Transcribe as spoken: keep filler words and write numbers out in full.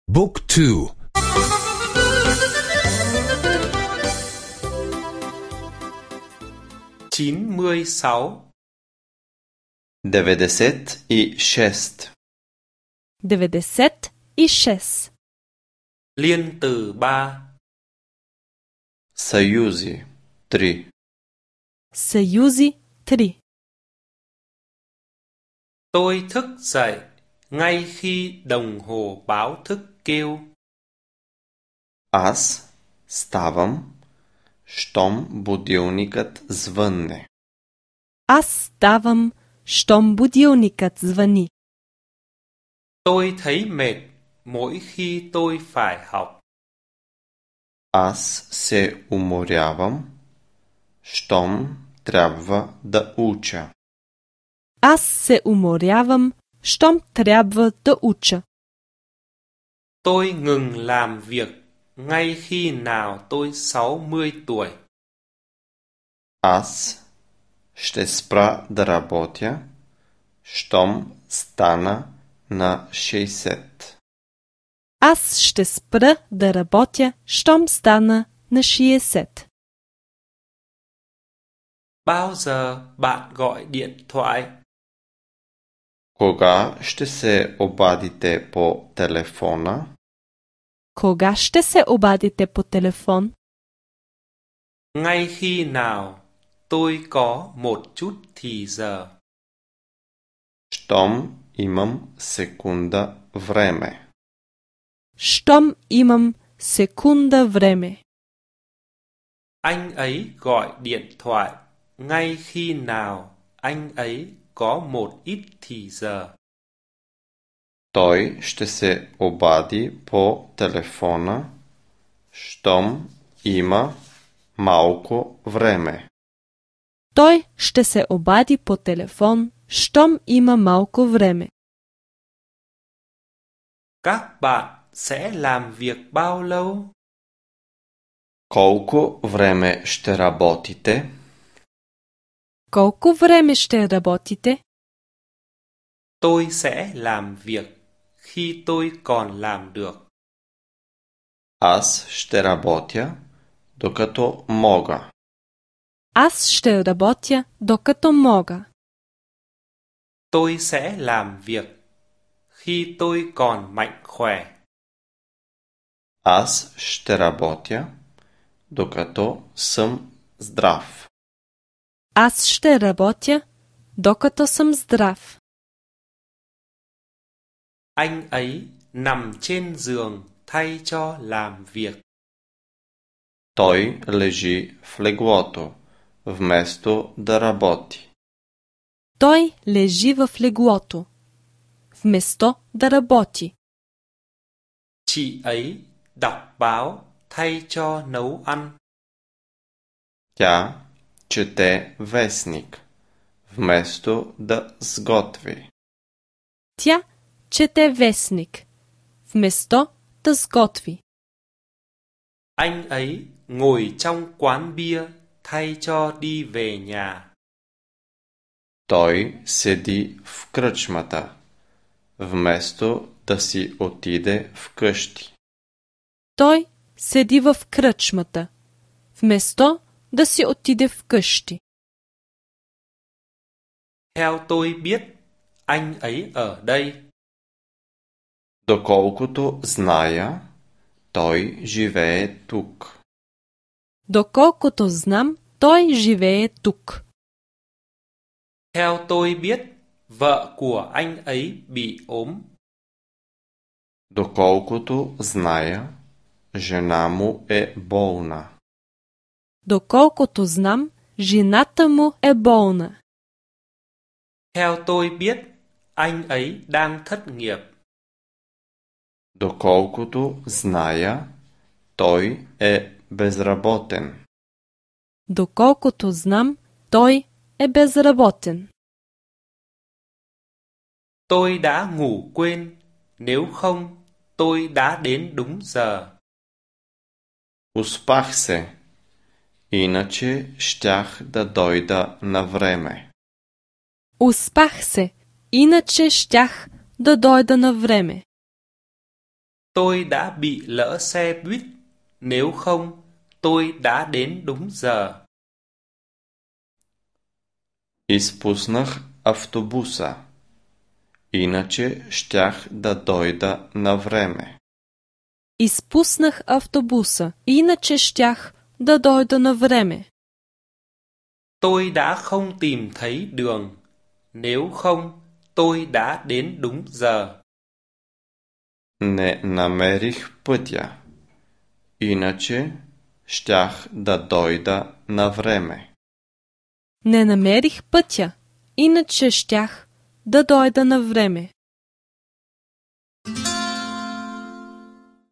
Book two. chín mươi sáu. деветдесет и шест. деветдесет и шест. Liên từ ba. Съюзи три. Съюзи три. Tôi thức dậy ngay khi đồng hồ báo thức kêu. Аз ставам, щом будилникът звънне. Аз ставам, щом будилникът звъни. Tôi thấy mệt mỗi khi tôi phải học. Аз се уморявам, щом трябва да уча. Аз се уморявам, щом трябва да уча. Tôi ngừng làm việc ngay khi nào tôi sáu mươi tuổi. Аз ще спра да работя, щом стана на шейсет. Аз ще спра да работя, щом стана на шейсет. Bao giờ bạn gọi điện thoại? Кога ще се обадите по телефона? Кога ще се обадите по телефон? Ngay khi nào tôi có một chút thì giờ. Щом имам секунда време. Щом имам секунда време. Anh ấy gọi điện thoại ngay khi nào anh ấy có một ít thì giờ. Той ще се обади по телефона, щом има малко време. Той ще се обади по телефон, щом има малко време. Các bạn sẽ làm việc bao lâu? Колко време ще работите? Колко време ще работите? Tôi sẽ làm việc khi tôi còn làm được. Аз ще работя, докато мога. Аз ще работя, докато мога. Tôi sẽ làm việc khi tôi còn mạnh khỏe. Аз ще работя, докато съм здрав. Аз ще работя, докато съм здрав. Anh ấy nằm trên giường thay cho làm việc. Той лежи в леглото, вместо да работи. Той лежи в леглото, вместо да работи. Chị ấy đọc báo thay cho nấu ăn. Тя чете вестник, вместо да сготви. Тя чете вестник, вместо да сготви. Anh ấy ngồi trong quán bia thay cho đi về nhà. Той седи в кръчмата, вместо да си отиде вкъщи. Той седи в кръчмата, вместо да си отиде вкъщи. Theo tôi biết, anh ấy ở đây. Доколкото зная, той живее тук. Доколкото знам, той живее тук. Theo tôi biết, vợ của anh ấy bị ốm. Доколкото зная, жена му е болна. Доколкото знам, жената му е болна. Theo tôi biết, anh ấy đang thất nghiệp. Доколкото зная, той е безработен. Доколкото знам, той е безработен. Tôi đã ngủ quên, nếu không, tôi đã đến đúng giờ. Успах се, иначе щях да дойда на време. Успах се, иначе щях да дойда на време. tôi đã bị lỡ xe buýt, nếu không, tôi đã đến đúng giờ. Изпуснах автобуса, иначе щях да дойда на време. Изпуснах автобуса, иначе щях да дойда на време. Tôi đã không tìm thấy đường, nếu không, tôi đã đến đúng giờ. Не намерих пътя, иначе щях да дойда на време. Не намерих пътя, иначе щях да дойда на време.